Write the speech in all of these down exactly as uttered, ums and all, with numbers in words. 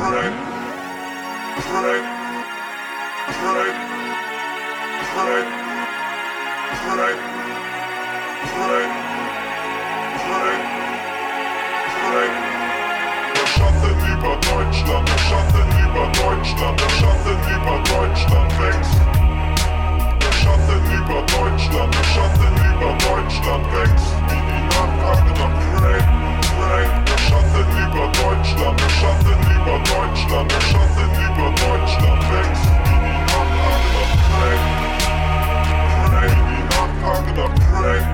Schande lieber Deutschland, Schande lieber Deutschland, Schande lieber Deutschland wächst. Schande lieber Deutschland, Schande lieber Deutschland wächst. Wie die Nachfrage nach Brain, Brain. Schande lieber Deutschland, Schande lieber Deutschland, Schande lieber Deutschland wächst. Wie die Nachfrage nach Brain, Brain. Die Nachfrage nach Brain.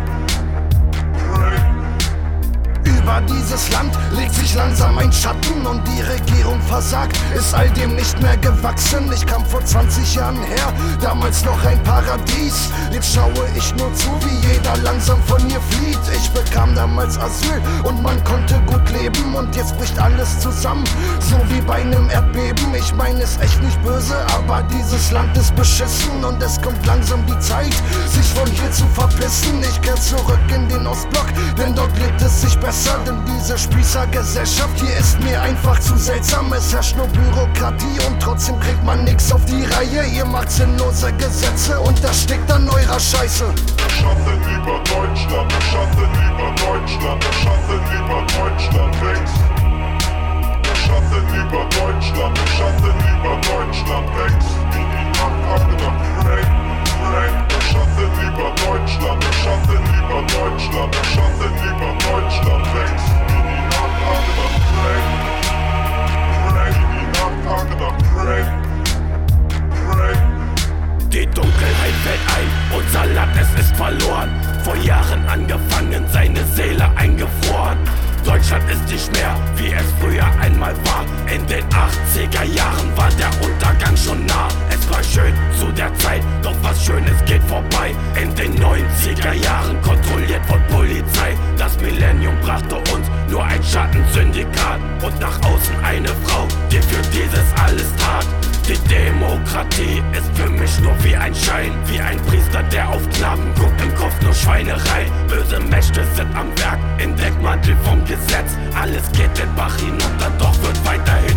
Über dieses Land legt sich langsam ein Schatten und die Regierung versagt, ist all dem nicht mehr gewachsen. Ich kam vor zwanzig Jahren her, damals noch ein Paradies. Jetzt schaue ich nur zu, wie jeder langsam von hier flieht. Ich bekam damals Asyl und man konnte gut leben und jetzt bricht alles zusammen, so wie bei einem Erdbeben. Ich meine es echt nicht böse, aber dieses Land ist beschissen und es kommt langsam die Zeit, sich von hier zu verpissen. Ich kehr zurück in den Ostblock, denn dort lebt es sich besser. Denn diese Spießergesellschaft hier ist mir einfach zu seltsam. Es herrscht nur Bürokratie und trotzdem kriegt man nix auf die Reihe. Ihr macht sinnlose Gesetze und das steckt an eurer Scheiße. Schande lieber Deutschland, Schande lieber Deutschland, Schande lieber Deutschland wächst. Schande lieber Deutschland, Schande lieber Deutschland wächst. Wie die Nachfrage nach Brain, Brain. Schande lieber Deutschland, Schande lieber Deutschland, Schande lieber Deutschland wächst. Wie die Nachfrage nach Brain, Brain. Die Nachfrage nach Brain, Brain. Die Dunkelheit fällt ein, unser Land, es ist verloren. Vor Jahren angefangen, seine Seele eingefroren. Deutschland ist nicht mehr, wie es früher einmal war. In den achtziger Jahren war der Untergang schon nah. Es war schön zu der Zeit, doch was Schönes geht vorbei. In den neunziger Jahren kontrolliert von Polizei. Das Millennium brachte uns nur ein Schattensyndikat und nach außen eine Frau, die für dieses alles tat. Die Demokratie ist für mich nur wie ein Schein, wie ein Priester, der auf Knaben guckt, im Kopf nur Schweinerei. Böse Mächte sind am Werk, im Deckmantel vom Gesetz. Alles geht den Bach hinunter, doch wird weiterhin